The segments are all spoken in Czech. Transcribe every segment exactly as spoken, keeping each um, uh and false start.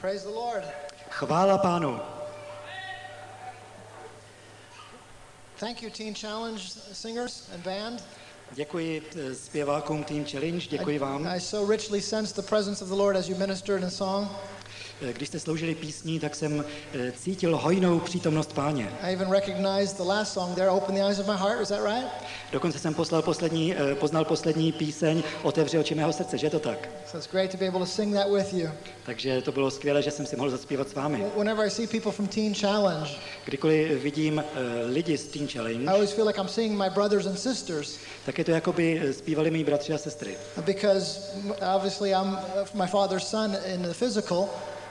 Praise the Lord. Chvála Pánu. Thank you, Teen Challenge singers and band. Děkuji zpěvákům Teen Challenge, děkuji vám. I, I so richly sensed the presence of the Lord as you ministered in song. Když jste sloužili písní, tak jsem cítil hojnou přítomnost Páně. I even recognized the last song there, Open the Eyes of My Heart, is that right? Dokonce jsem poslal poslední, poznal poslední píseň Otevři oči mého srdce, že je to tak? So it's great to be able to sing that with you. Takže to bylo skvělé, že jsem si mohl zaspívat s vámi. Whenever I see people from Teen Challenge, kdykoliv vidím uh, lidi z Teen Challenge, I always feel like I'm seeing my brothers and sisters. Tak je to, jako by zpívali mý bratři a sestry. Because obviously I'm my father's son in the physical.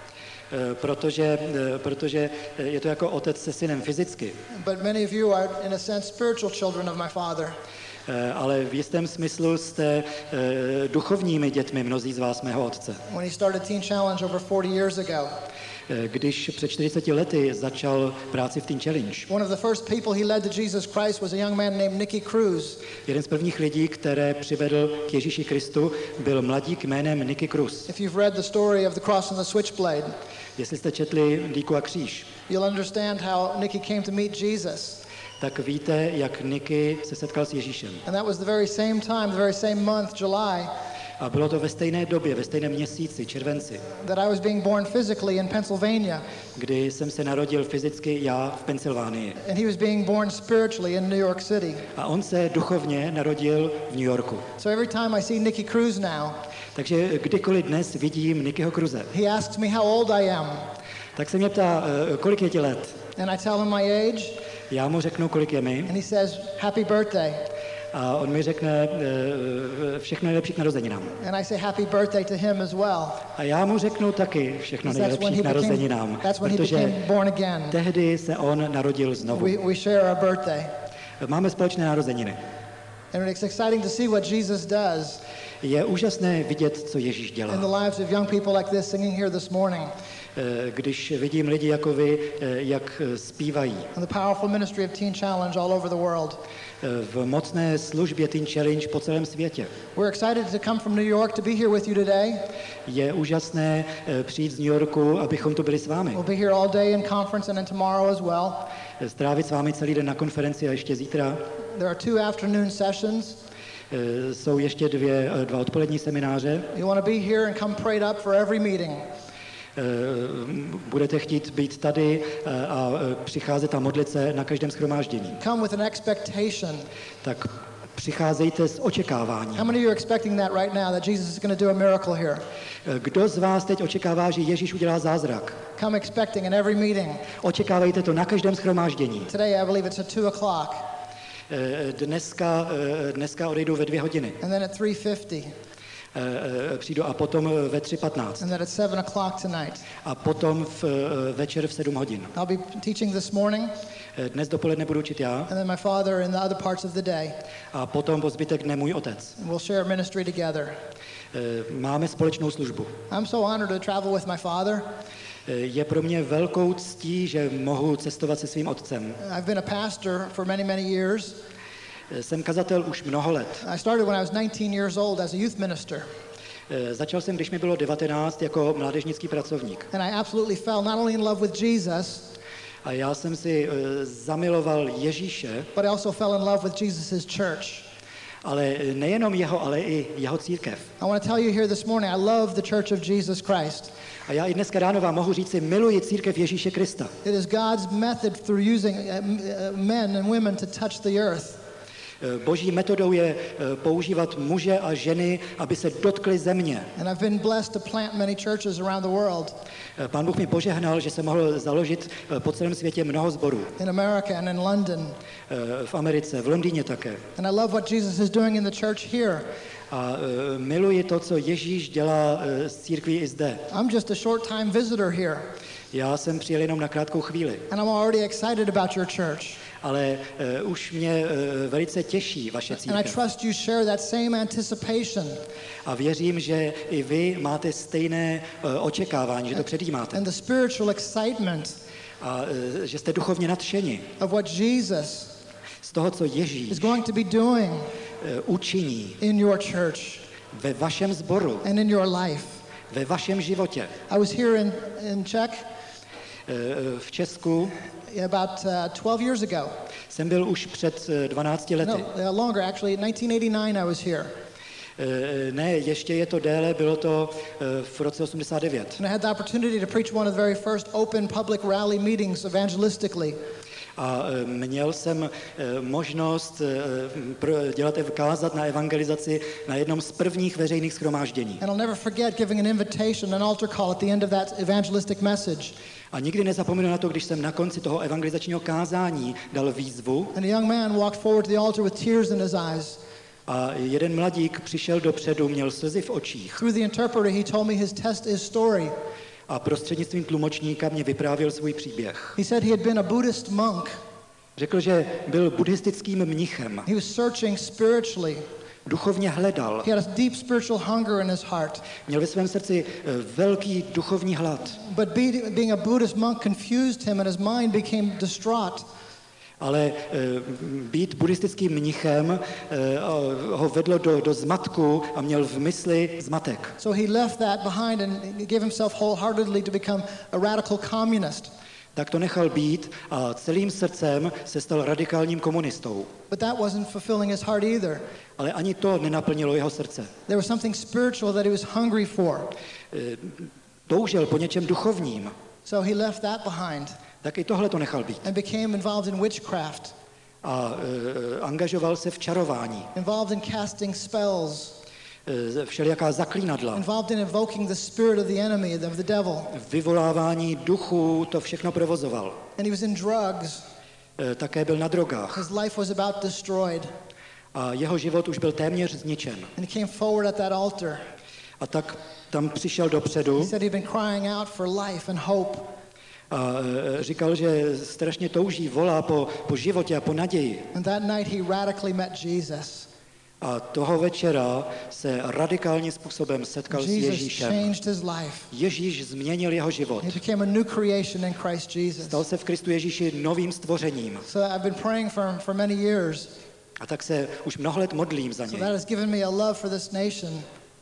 Protože, protože je to jako otec se synem fyzicky. But many of you are in a sense spiritual children of my father. Ale v jistém smyslu jste uh, duchovními dětmi mnozí z vás mého otce. When he started Teen Challenge over forty years ago. Když před čtyřiceti lety začal práci v Teen Challenge. One of the first people he led to Jesus Christ was a young man named Nicky Cruz. Jeden z prvních lidí, které přivedl k Ježíši Kristu, byl mladík jménem Nicky Cruz. If you've read the story of the cross and the switchblade, jestli jste četli Díku a kříž, you'll understand how Nicky came to meet Jesus. Tak víte, jak Nicky se setkal s Ježíšem. And that was the very same time, the very same month, July. A bylo to ve stejné době, ve stejném měsíci, červenci. That I was being born physically in Pennsylvania. Kdy jsem se narodil fyzicky já v Pensylvánii. And he was being born spiritually in New York City. A on se duchovně narodil v New Yorku. So every time I see Nicky Cruz now, takže kdykoliv dnes vidím Nickyho Cruze, he asks me how old I am. Tak se mě ptá, kolik je ti let? And I tell him my age. Já mu řeknu, kolik je mi. And he says, happy birthday. A on mi řekne všechno nejlepší k narozeninám. And I say happy birthday to him as well. A já mu řeknu taky všechno nejlepší k narozeninám, protože tehdy se on narodil znovu. We, we share our birthday. Máme společné narozeniny. And it's exciting to see what Jesus does. Je úžasné vidět, co Ježíš dělá. In the lives of young people like this singing here this morning. Když vidím lidi jako vy, jak zpívají. And the powerful ministry of Teen Challenge all over the world. V mocné službě Teen Challenge po celém světě. We're excited to come from New York to be here with you today. Je úžasné přijít z New Yorku, abychom tu byli s vámi. We'll be here all day in conference and then tomorrow as well. Strávit s vámi celý den na konferenci a ještě zítra. There are two afternoon sessions. Jsou ještě dvě, dva odpolední semináře. You want to be here and come prayed up for every meeting. Budete chtít být tady a přicházet a modlit se na každém shromáždění. Come with an expectation. Tak přicházejte s očekáváním. How many of you are expecting that right now, that Jesus is going to do a miracle here? Kdo z vás teď očekává, že Ježíš udělá zázrak? Come expecting in every meeting. Očekávejte to na každém shromáždění. Today I believe it's at two o'clock. Dneska, dneska odejdu ve dvě hodiny. And then at three fifty. Přijdu a potom ve tři patnáct. And then at seven o'clock tonight. A potom v, večer v sedm hodin. I'll be teaching this morning. Dnes dopoledne budu učit já. And then my father in the other parts of the day. A potom po zbytek dne můj otec. We'll share ministry together. Máme společnou službu. I'm so honored to travel with my father. Je pro mě velkou ctí, že mohu cestovat se svým otcem. I've been a pastor for many, many years. Jsem kazatel už mnoho let. I started when I was nineteen years old as a youth minister. Začal jsem, když mi bylo devatenáct, jako mládežnický pracovník. And I absolutely fell not only in love with Jesus, a já jsem si uh, zamiloval Ježíše, but I also fell in love with Jesus's church. Ale nejenom jeho, ale i jeho církev. I want to tell you here this morning, I love the church of Jesus Christ. A já i dneska ráno vám mohu říci, miluji církev Ježíše Krista. It is God's method through using men and women to touch the earth. Boží metodou je používat muže a ženy, aby se dotkli země. And I've been blessed to plant many churches around the world. Pán Bůh mi požehnal, že jsem mohl založit po celém světě mnoho sborů. In America and in London. V Americe, v Londýně také. And I love what Jesus is doing in the church here. A uh, miluji to, co Ježíš dělá uh, s církví i zde. I'm just a short time visitor here. Já jsem přijel jenom na krátkou chvíli. And I'm already excited about your church. Ale uh, už mě uh, velice těší vaše církev. And I trust you share that same anticipation. A věřím, že i vy máte stejné uh, očekávání, že to předjímáte. And the spiritual excitement. A uh, že jste duchovně nadšeni. Of what Jesus z toho, co Ježíš is going to be doing uh, učiní in your church ve vašem sboru and in your life. ve vašem životě. I was here in, in Czech. V Česku. About uh, twelve years ago. Jsem byl už před dvanácti lety. No, uh, longer actually. In nineteen eighty-nine I was here. Ne, ještě je to déle, bylo to v roce osmdesát devět. And I had the opportunity to preach one of the very first open public rally meetings evangelistically. A měl jsem možnost dělat kázat na evangelizaci na jednom z prvních veřejných shromáždění. And I'll never forget giving an invitation, an altar call at the end of that evangelistic message. A nikdy nezapomenu na to, když jsem na konci toho evangelizačního kázání dal výzvu. And a young man walked forward to the altar with tears in his eyes. A jeden mladík přišel dopředu, měl slzy v očích. Through the interpreter he told me his test his story. A prostřednictvím tlumočníka mě vyprávěl svůj příběh. He said he had been a Buddhist monk. Řekl, že byl buddhistickým mnichem. He was searching spiritually. Duchovně hledal. He had a deep spiritual hunger in his heart. Měl ve svém srdci velký duchovní hlad. But being a Buddhist monk confused him and his mind became distraught. Ale být buddhistickým mnichem ho vedlo do, do zmatku a měl v mysli zmatek. So he left that behind and gave himself wholeheartedly to become a radical communist. Tak to nechal být a celým srdcem se stal radikálním komunistou. But that wasn't fulfilling his heart either. Ale ani to nenaplnilo jeho srdce. There was something spiritual that he was hungry for. Toužil po něčem duchovním. So he left that behind. Tak i tohle to nechal být. And became involved in witchcraft. A uh, angažoval se v čarování. Involved in casting spells. Uh, všelijaká zaklínadla. Involved in invoking the spirit of the enemy, of the devil. Vyvolávání duchů, to všechno provozoval. And he was in drugs. Uh, také byl na drogách. His life was about destroyed. A jeho život už byl téměř zničen. And he came forward at that altar. A tak tam přišel dopředu. He said he'd been crying out for life and hope. A říkal, že strašně touží, volá po, po životě a po naději. And that night he radically met Jesus. A toho večera se radikálním způsobem setkal Jesus s Ježíšem. Changed his life. Ježíš změnil jeho život. He became a new creation in Christ Jesus. Stal se v Kristu Ježíši novým stvořením. So I've been praying for for many years. A tak se už mnoho let modlím za něj. So that has given me a love for this nation.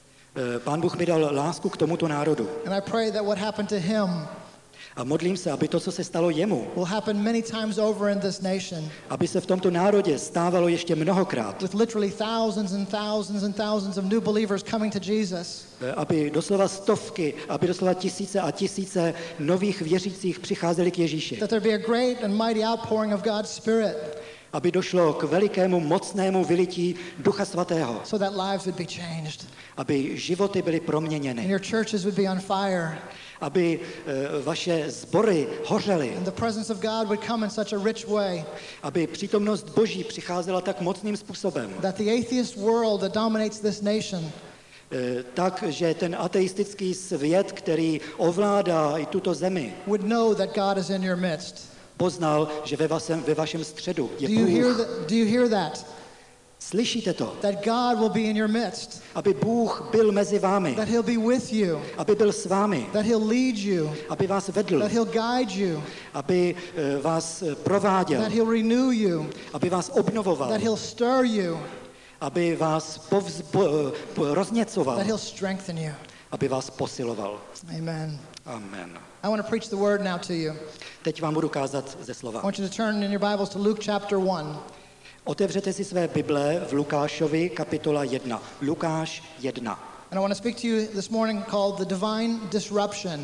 Pán Bůh mi dal lásku k tomuto národu. And I pray that what happened to him a modlím se, aby to, co se stalo jemu, will happen many times over in this nation. Aby se v tomto národě stávalo ještě mnohokrát. With literally thousands and thousands and thousands of new believers coming to Jesus. Aby doslova stovky, aby doslova tisíce a tisíce nových věřících přicházeli k Ježíši. That there be a great and mighty outpouring of God's Spirit. Aby došlo k velikému mocnému vylití Ducha Svatého. So that lives would be changed. Aby životy byly proměněny. And your churches would be on fire. Aby uh, vaše sbory hořely. And the presence of God would come in such a rich way. Aby přítomnost Boží přicházela tak mocným způsobem. That the atheist world that dominates this nation. Uh, tak, že ten ateistický svět, který ovládá i tuto zemi, would know that God is in your midst. Poznal, že ve vašem, ve vašem středu je do you Bůh. Hear that, do you hear that? Slyšíte to? That God will be in your midst. Aby Bůh byl mezi vámi. That he'll be with you. Aby byl s vámi. That he'll lead you. Aby vás vedl. That he'll guide you. Aby uh, vás prováděl. That he'll renew you. Aby vás obnovoval. That he'll stir you. Aby vás povz, po, po, rozněcoval. That he'll strengthen you. Aby vás posiloval. Amen. Amen. I want to preach the word now to you. Teď vám budu kázat ze slova. I want you to turn in your Bibles to Luke chapter one. Otevřete si své Bible v Lukášovi kapitola jedna. Lukáš jedna. And I want to speak to you this morning called the divine disruption.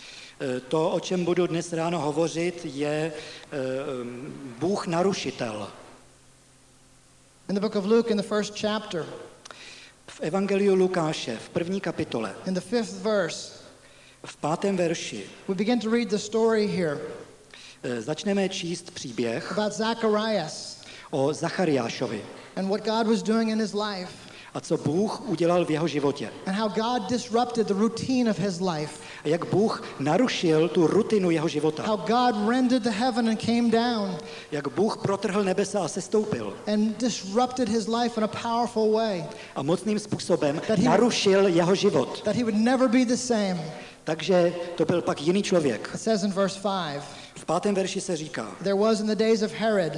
To, o čem budu dnes ráno hovořit, je uh, Bůh narušitel. In the book of Luke in the first chapter. V Evangeliu Lukáše v první kapitole. In the fifth verse. V pátém verši. We begin to read the story here. Začneme číst příběh about Zacharias. O Zachariášovi. And what God was doing in his life. A co Bůh udělal v jeho životě. And how God disrupted the routine of his life. A jak Bůh narušil tu rutinu jeho života. How God rendered the heaven and came down. Jak Bůh protrhl nebesa a sestoupil. And disrupted his life in a powerful way. A mocným způsobem narušil jeho život. That he would never be the same. Takže to byl pak jiný člověk. It says in verse five. V pátém verši se říká. There was in the days of Herod.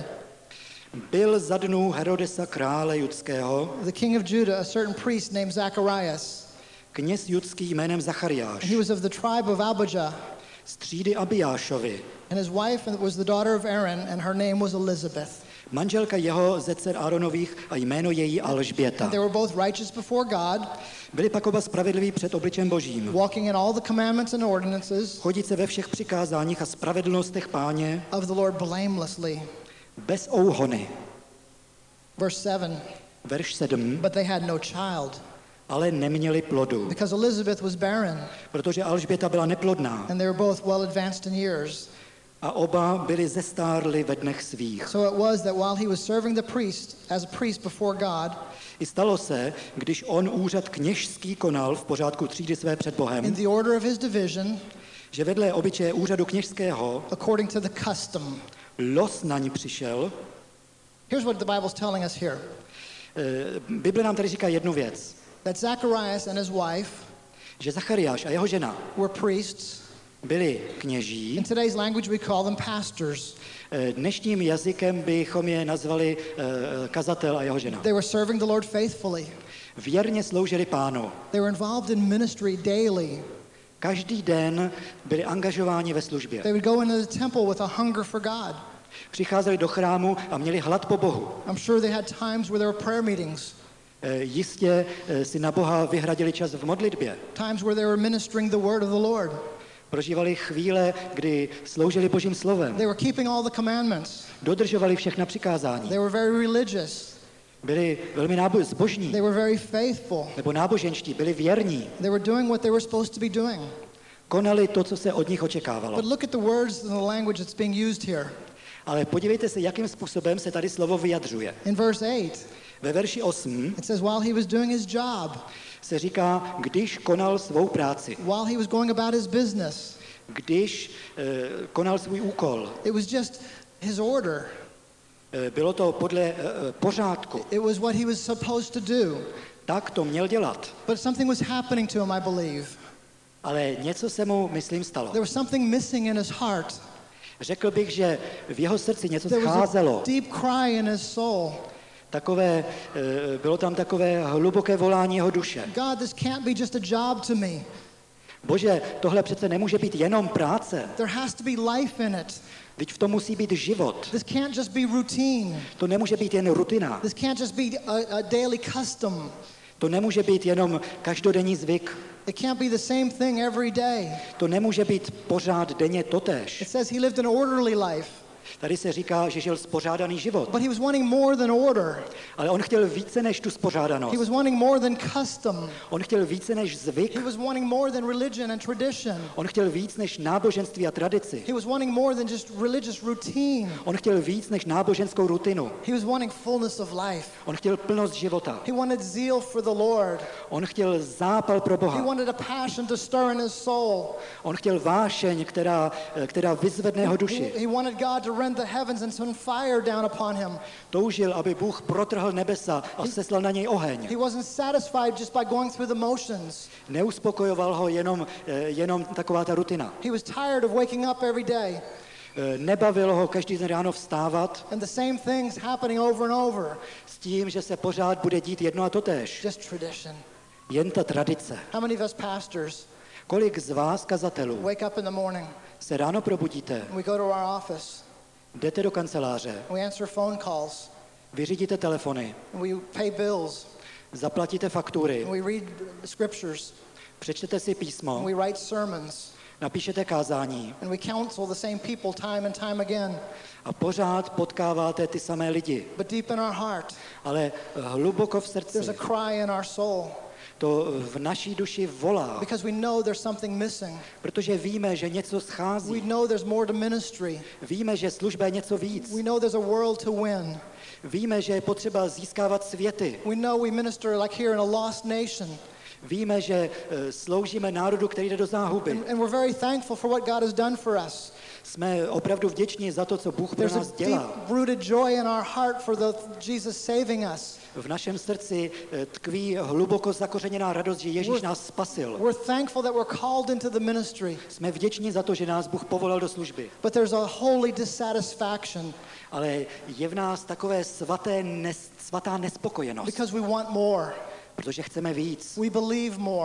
Byl za dnů Herodesa krále judského. The king of Judah, a certain priest named Zacharias. kněz judský jménem Zachariáš, He was of the tribe of Abijah. z třídy Abijášovi. And his wife was the daughter of Aaron, and her name was Elizabeth. Manželka jeho ze dcer Áronových a jméno její Alžběta. And they were both righteous before God, Byli pak oba spravedliví před obličem Božím. walking in all the commandments and ordinances Chodit se ve všech přikázáních a spravedlnostech Páně of the Lord blamelessly. bez ouhony. Verse seven, Verš sedm. but they had no child, Ale neměli plodu, because Elizabeth was barren, protože Alžběta byla neplodná and they were both well advanced in years. a oba byli zestárli ve dnech svých. So it was that while he was serving the priest as a priest before God, I stalo se, když on úřad kněžský konal v pořádku třídy své před in Bohem, the order of his division, že vedle obyčeje úřadu kněžského according to the custom. los na ní přišel. Here's what the Bible's telling us here. Eh, Bible nám tady říká jednu věc, That Zacharias and his wife že Zachariáš a jeho žena were priests. byli kněží. In today's language, we call them pastors. Eh, Dnešním jazykem bychom je nazvali eh, kazatel a jeho žena. They were serving the Lord faithfully. Věrně sloužili Pánu. They were involved in ministry daily. Každý den byli angažováni ve službě. They would go into the temple with a hunger for God. Přicházeli do chrámu a měli hlad po Bohu. I'm sure they had times where there were prayer meetings, Eh, Jistě eh, si na Boha vyhradili čas v modlitbě. times where they were ministering the word of the Lord. Prožívali chvíle, kdy sloužili Božím slovem. They were keeping all the commandments. Dodržovali všechna přikázání. They were very religious. Byli velmi nábo- zbožní They were very faithful. nebo náboženští, byli věrní. They were doing what they were supposed to be doing. Konali to, co se od nich očekávalo. But look at the words and the language that's being used here. Ale podívejte se, jakým způsobem se tady slovo vyjadřuje. In verse eight, Ve verši osm it says, while he was doing his job, se říká, když konal svou práci, while he was going about his business, když eh, konal svůj úkol. it was just his order. Eh, bylo to podle eh, pořádku. It was what he was supposed to do. Tak to měl dělat. But something was happening to him, I believe. Ale něco se mu, myslím, stalo. There was something missing in his heart. Řekl bych, že v jeho srdci něco There was a scházelo. deep cry in his soul. Takové, eh, bylo tam takové hluboké volání jeho duše. God, this can't be just a job to me. Bože, tohle přece nemůže být jenom práce. There has to be life in it. Vždyť v tom musí být život. This can't just be routine. To nemůže být jen rutina. This can't just be a, a daily custom. To nemůže být jenom každodenní zvyk. It can't be the same thing every day. To nemůže být pořád denně It totéž. says he lived an orderly life, Tady se říká, že žil spořádaný život. but he was wanting more than order. Ale on chtěl více než tu He spořádanost. was wanting more than custom. On chtěl více než zvyk. He was wanting more than religion and tradition. On chtěl víc než náboženství a tradici. He was wanting more than just religious routine. On chtěl víc než náboženskou rutinu. He was wanting fullness of life. On chtěl plnost života. He wanted zeal for the Lord. On chtěl zápal pro He Boha. wanted a passion to stir in his soul. On chtěl vášeň, která, která vyzvedne jeho He, duši. he wanted God to rend the heavens and send fire down upon him. Toužil, aby Bůh protrhl nebesa a seslal na něj oheň. He wasn't satisfied just by going through the motions. Neuspokojoval ho jenom, eh, jenom taková ta rutina. He was tired of waking up every day Eh, Nebavilo ho každý den ráno vstávat and the same things happening over and over. s tím, že se pořád bude dít jedno a totéž. Just tradition. Jen ta tradice. How many of us pastors Kolik z vás, kazatelů, wake up in the morning se ráno probudíte, and we go to our office jdete do kanceláře, and we answer phone calls vyřídíte telefony, and we pay bills zaplatíte faktury, and we read scriptures přečtete si and písmo, we write sermons napíšete kázání and we counsel the same people time and time again. a pořád potkáváte ty samé lidi. But deep in our heart, Ale hluboko v there's srdci a cry in our soul to v naší duši volá, because we know there's something missing. protože víme, že něco We schází. know there's more to ministry. Víme, že služba je něco víc. We know there's a world to win. Víme, že je potřeba získávat světy. We know we minister like here in a lost nation. Víme, že eh, sloužíme národu, který jde do záhuby. And, and we're very thankful for what God has done for us. Jsme opravdu vděční za to, co Bůh pro There's nás a dělá. deep-rooted joy in our heart for the Jesus saving us. V našem srdci eh, tkví hluboko zakořeněná radost, že Ježíš nás spasil. We're thankful that we're called into the ministry. Jsme vděční za to, že nás Bůh povolal do služby. But there's a holy dissatisfaction Ale je v nás takové svaté nes, svatá nespokojenost, because we want more. protože chceme víc. We believe more.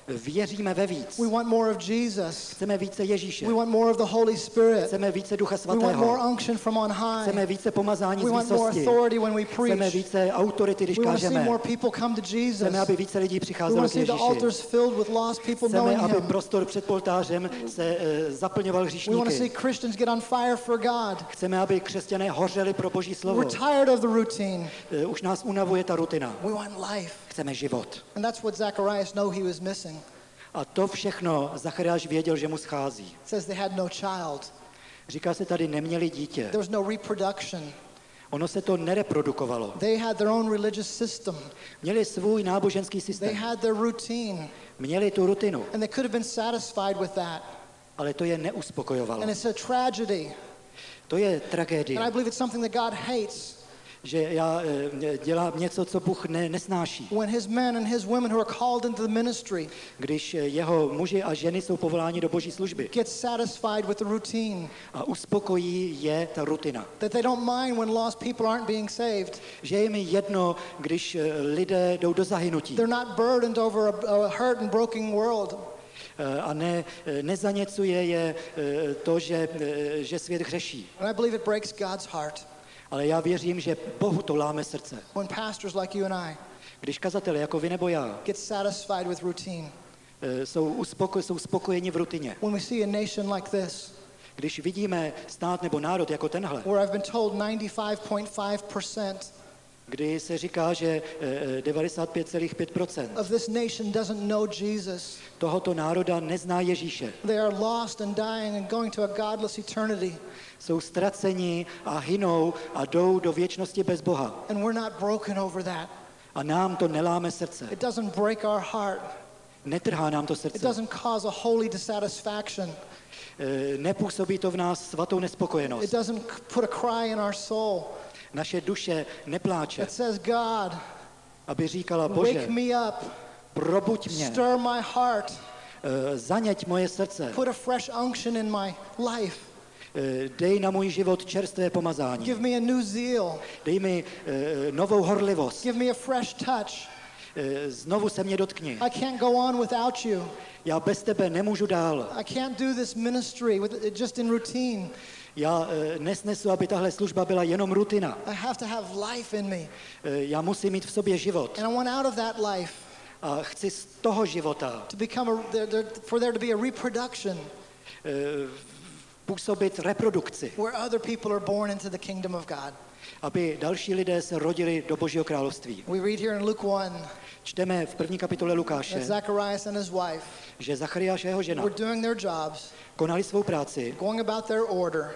Věříme ve víc. We want more of Jesus. Chceme více Ježíše. We want more of the Holy Spirit. Chceme více Ducha We want more Svatého. unction from on high. Chceme více pomazání z We want more výsosti. authority when we Chceme preach. více autority, když We want to see kážeme. more people come to Jesus. Chceme, aby více lidí We přicházelo want k to see the Ježíši. altars filled with lost people Chceme, knowing aby Him. prostor před poltářem se uh, zaplňoval We want to see hříšníky. Christians get on fire for God. Chceme, aby křesťané hořeli pro Boží slovo. We're tired of the routine. Uh, Už nás unavuje ta rutina. We want life. Chceme život. And that's what Zacharias knew he was missing. A to všechno Zachariáš věděl, že mu schází. It says they had no child. Říká se tady, neměli dítě. There was no reproduction. Ono se to nereprodukovalo. They had their own religious system. Měli svůj náboženský They systém. had their routine. Měli tu rutinu, And they could have been satisfied with that. ale to je neuspokojovalo. And it's a tragedy. To je And I tragédie, believe it's something that God hates. že já eh, dělám něco, co Bůh ne, nesnáší. When his men and his women who are called into the ministry Když eh, jeho muži a ženy jsou povoláni do Boží služby get satisfied with the routine. a uspokojí je ta rutina. That they don't mind when lost people aren't being saved. Že je mi jedno, když eh, lidé jdou do zahynutí They're not burdened over a, a hurt and broken world. eh, a ne, eh, nezaněcuje je eh, to, že, eh, že svět hřeší. And I believe it breaks God's heart Ale já věřím, že Bohu to láme srdce. when pastors like you and I Když kazatelé jako vy nebo já get satisfied with routine. eh, jsou, uspoko, jsou spokojeni v rutině. When we see a nation like this, Když vidíme stát nebo národ jako tenhle, where I've been told ninety-five point five percent kdy se říká, že eh, devadesát pět celá pět procent of this nation doesn't know Jesus. tohoto národa nezná Ježíše. They are lost and dying and going to a godless eternity. Jsou ztraceni a hynou a jdou do věčnosti bez Boha. And we're not broken over that. A nám to neláme srdce. It doesn't break our heart. Netrhá nám to It srdce. doesn't cause a holy dissatisfaction. Eh, Nepůsobí to v nás svatou It nespokojenost. doesn't c- put a cry in our soul Naše duše nepláče, that says, God, aby říkala, wake Bože, me up, probuď mě, stir my heart, eh, zaněť moje srdce, put a fresh unction in my life, eh, dej na můj život čerstvé pomazání, give me a new zeal, dej mi eh, novou horlivost, give me a fresh touch. eh, znovu se mě dotkni. I can't go on without you. Já bez tebe nemůžu dál. I can't do this ministry with just in routine. Já eh, nesnesu, aby tahle služba byla jenom rutina. I have to have life in me. Eh, Já musím mít v sobě život. And I want out of that life A chci z toho života to become a, there, there, for there to be a reproduction eh, působit reprodukci, where other people are born into the kingdom of God. aby další lidé se rodili do Božího království. We read here in Luke one Čteme v první kapitole that Lukáše, Zacharias and his wife že Zachariáš a jeho žena were doing their jobs, konali svou práci, going about their order,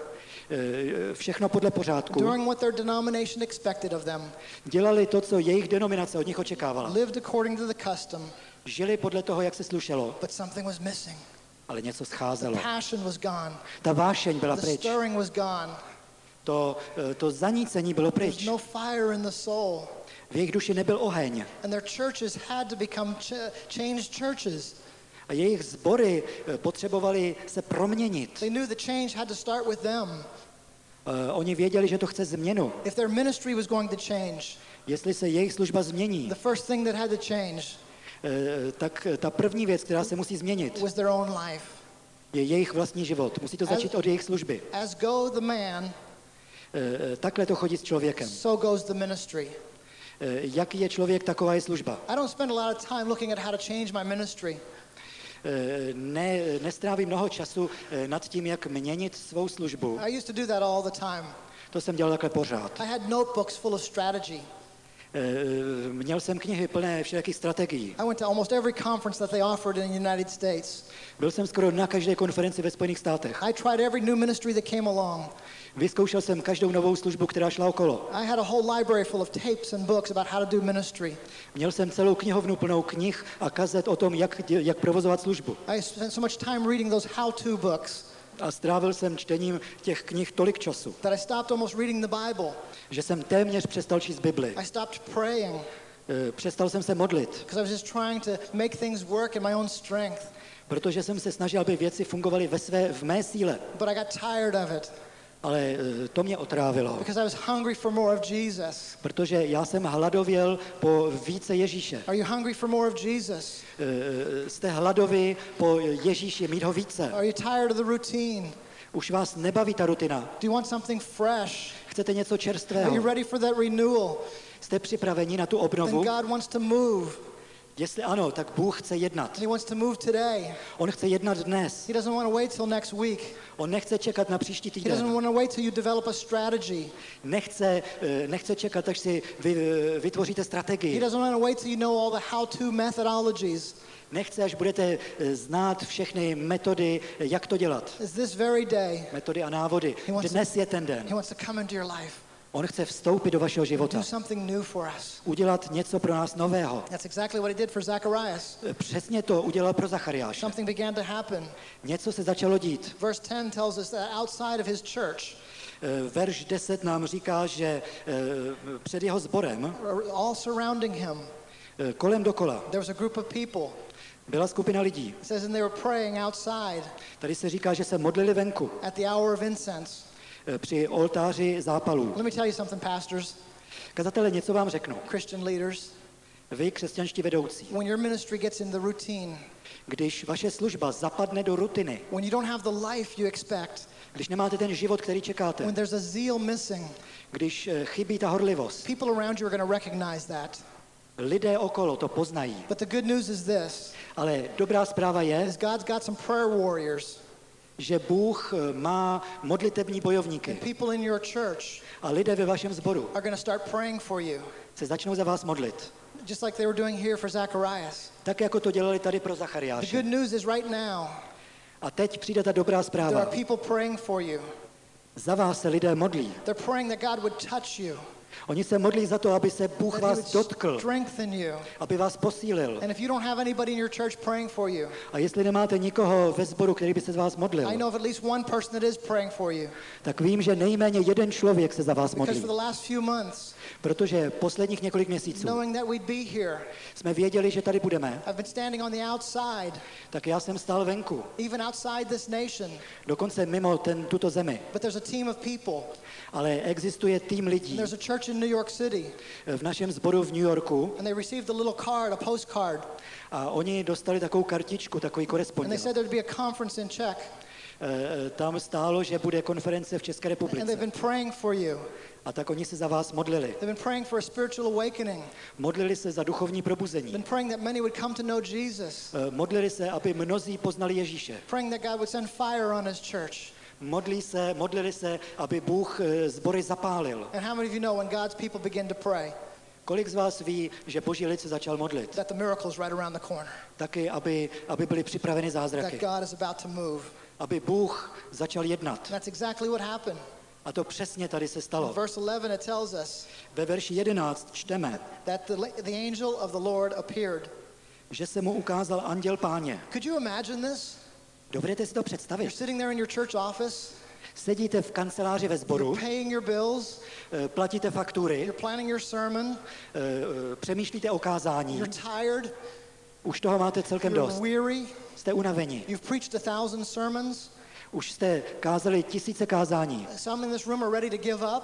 eh, všechno podle pořádku, doing what their denomination expected of them, dělali to, co jejich denominace od nich očekávala. lived according to the custom, Žili podle toho, jak se slušelo, but something was missing. ale něco The scházelo. passion was gone. Ta vášeň byla The pryč. stirring was gone. To, eh, to zanícení bylo There's pryč. no fire in the soul. V jejich duši nebyl oheň. And their churches had to become ch- changed churches. A jejich sbory eh, potřebovali se proměnit. They knew the change had to start with them. Eh, Oni věděli, že to chce změnu. If their ministry was going to change, Jestli se jejich služba změní, the first thing that had to change eh, tak ta první věc, která se musí změnit, was their own life. je jejich vlastní život. Musí to začít od jejich služby. As go the man, Eh, Takhle to chodí s člověkem. so goes the ministry. Eh, Jaký je člověk, taková je služba. I don't spend a lot of time looking at how to change my ministry. Eh, Ne, nestrávím mnoho času eh, nad tím, jak měnit svou službu. I used to do that all the time. To jsem dělal takhle pořád. I had notebooks full of strategy. Eh, Měl jsem knihy plné všelijakých strategií. I went to almost every conference that they offered in the United States. Byl jsem skoro na každé konferenci ve Spojených státech. I tried every new ministry that came along. Vyzkoušel jsem každou novou službu, která šla okolo. I had a whole library full of tapes and books about how to do ministry. Měl jsem celou knihovnu plnou knih a kazet o tom, jak, dě- jak provozovat službu. I spent so much time reading those how-to books A strávil jsem čtením těch knih tolik času, that I stopped almost reading the Bible. že jsem téměř přestal číst Bibli. I stopped praying Eh, Přestal jsem se modlit, because I was just trying to make things work in my own strength. protože jsem se snažil, aby věci fungovaly ve své, v mé síle. But I got tired of it. Ale eh, to mě otrávilo, because I was hungry for more of Jesus. protože já jsem hladověl po více Ježíše. Are you hungry for more of Jesus? Eh, Jste hladoví po Ježíši, mít ho více. Are you tired of the routine? Už vás nebaví ta rutina. Do you want something fresh? Chcete něco Are you čerstvého. ready for that renewal? Jste připraveni na tu Then obnovu? God wants to move. Jestli ano, tak Bůh chce jednat. And he wants to move today. On chce jednat dnes. He doesn't want to wait till next week. On nechce čekat na příští He doesn't týden. want to wait till you develop a strategy. Nechce, eh, nechce čekat, až si vy, eh, vytvoříte He strategii. doesn't want to wait till you know all the how-to methodologies. Nechce, až budete eh, znát všechny metody, eh, jak to dělat. It's this very day. Metody a návody. He wants to- Dnes je ten He den. wants to come into your life. On chce vstoupit do vašeho života. Do something new for us. Udělat něco pro nás nového. That's exactly what he did for Zacharias. Eh, Přesně to udělal pro Zachariáše. Something began to happen. Něco se začalo dít. Verse ten tells us that outside of his church, Eh, Verš deset nám říká, že eh, před jeho sborem, all surrounding him, eh, kolem dokola, there was a group of people. byla skupina lidí. It says, and they were praying outside Tady se říká, že se modlili venku at the hour of incense. eh, při oltáři zápalů. Let me tell you something, pastors, Kazatele, něco vám řeknu. Christian leaders. Vy, křesťanští vedoucí, When your ministry gets in the routine, když vaše služba zapadne do rutiny, when you don't have the life you expect, když nemáte ten život, který when čekáte, there's a zeal missing, když eh, chybí ta horlivost, people around you are going to recognize that. lidé okolo to poznají. But the good news is this, Ale dobrá zpráva je, is God's got some prayer warriors že Bůh eh, má modlitební bojovníky and people in your church a lidé ve vašem sboru are going to start praying for you, se začnou za vás modlit. just like they were doing here for Zacharias. Tak, jako to dělali tady pro The Zachariáše. good news is right now, A teď přijde ta dobrá there zpráva. are people praying for you. Za vás se lidé modlí. They're praying that God would touch you, Oni se modlí za to, aby se Bůh that he vás would dotkl, strengthen you. aby vás posílil. And if you don't have anybody in your church praying for you, A jestli nemáte nikoho ve sboru, který by se z vás modlil, I know of at least one person that is praying for you. tak vím, že nejméně jeden člověk se za vás Because modlí. for the last few months, Protože posledních několik měsíců knowing that we'd be here, jsme věděli, že tady budeme, I've been standing on the outside, tak já jsem stál venku, even outside this nation. dokonce mimo ten, tuto zemi. But there's a team of people. Ale existuje tým And lidí there's a church in New York City. v našem sboru v New Yorku And they received a little card, a postcard. a oni dostali takovou kartičku, takový And they korespondent. said there'd be a conference in Czech. Eh, Tam stálo, že bude konference v České And they've republice. been praying for you. A tak oni se za vás modlili. They've been praying for a spiritual awakening. Modlili se za duchovní probuzení. Been praying that many would come to know Jesus. Eh, Modlili se, aby mnozí poznali Ježíše. Praying that God would send fire on his church. Modlí se, modlili se, aby Bůh eh, sbory zapálil. And how many of you know when God's people begin to pray, Kolik z vás ví, že Boží lid se začal modlit? that the miracle is right around the corner, Taky, aby, aby byly připraveny that zázraky. God is about to move? Aby Bůh začal jednat. And that's exactly what happened. A to přesně tady se In stalo. verse eleven, it tells us Ve verši jedenáct čteme, that the, the angel of the Lord appeared. že se mu ukázal anděl Páně. Could you imagine this? Dovedete si to You're představit? sitting there in your church office, Sedíte v kanceláři ve sboru, you're paying your bills, eh, platíte faktury, you're planning your sermon, eh, eh, přemýšlíte o kázání, you're tired, už toho máte celkem you're dost. weary, Jste unaveni. you've preached a thousand sermons, Už jste kázali tisíce kázání some in this room are ready to give up.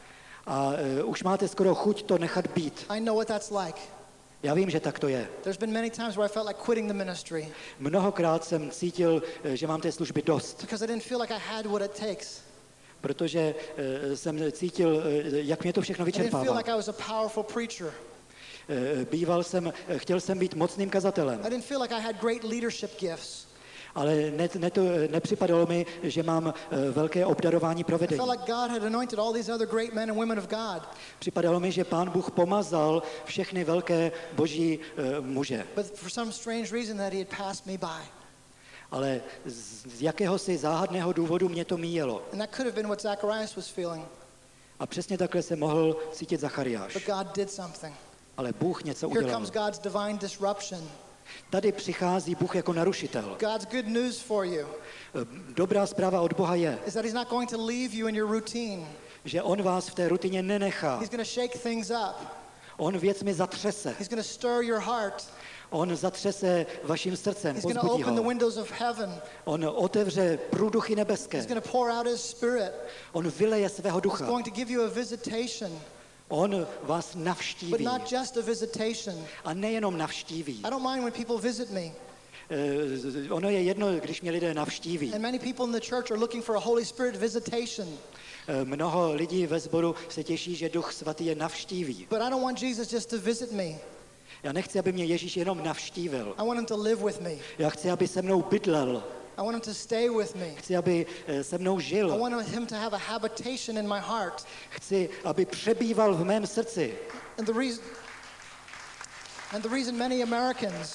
a eh, už máte skoro chuť to nechat být. I know what that's like. Já vím, že tak to je. There's been many times where I felt like quitting the ministry Mnohokrát jsem cítil, eh, že mám té služby dost, because I didn't feel like I had what it takes. protože eh, jsem cítil, eh, jak mě to všechno I didn't feel vyčerpává. like I was a powerful preacher. Eh, Býval jsem, eh, chtěl jsem být mocným kazatelem, I didn't feel like I had great leadership gifts. ale ne, ne to, nepřipadalo mi, že mám eh, velké obdarování pro I felt vedení. like God had anointed all these other great men and women of God. Připadalo mi, že Pán Bůh pomazal všechny velké boží eh, muže, But for some strange reason that he had passed me by. ale z, z jakéhosi záhadného důvodu mě to míjelo. And that could have been what Zacharias was feeling. A přesně takhle se mohl cítit Zachariáš. But God did something. Ale Bůh něco Here udělal. comes God's divine disruption. Tady přichází Bůh jako narušitel. God's good news for you Eh, Dobrá zpráva od Boha je, is that he's not going to leave you in your routine. že on vás v té rutině nenechá. He's going to shake things up. On věcmi zatřese. He's going to stir your heart. On zatřese vaším srdcem, He's going to pozbudí open the ho. windows of heaven. On otevře průduchy He's nebeské. going to pour out his spirit. On vyleje svého He's ducha. going to give you a visitation, On vás but navštíví. not just a visitation. A nejenom navštíví. I don't mind when people visit me. Eh, Ono je jedno, když mě lidé navštíví. And many people in the church are looking for a Holy Spirit visitation. Eh, Mnoho lidí ve sboru se těší, že Duch Svatý je navštíví. But I don't want Jesus just to visit me. Já nechci, aby mě Ježíš jenom navštívil. I want him to live with me. Já chci, aby se mnou bydlel. I want him to stay with me. Chci, aby eh, se mnou I žil. want him to have a habitation in my heart. Chci, aby přebýval v mém srdci. And the reason and the reason many Americans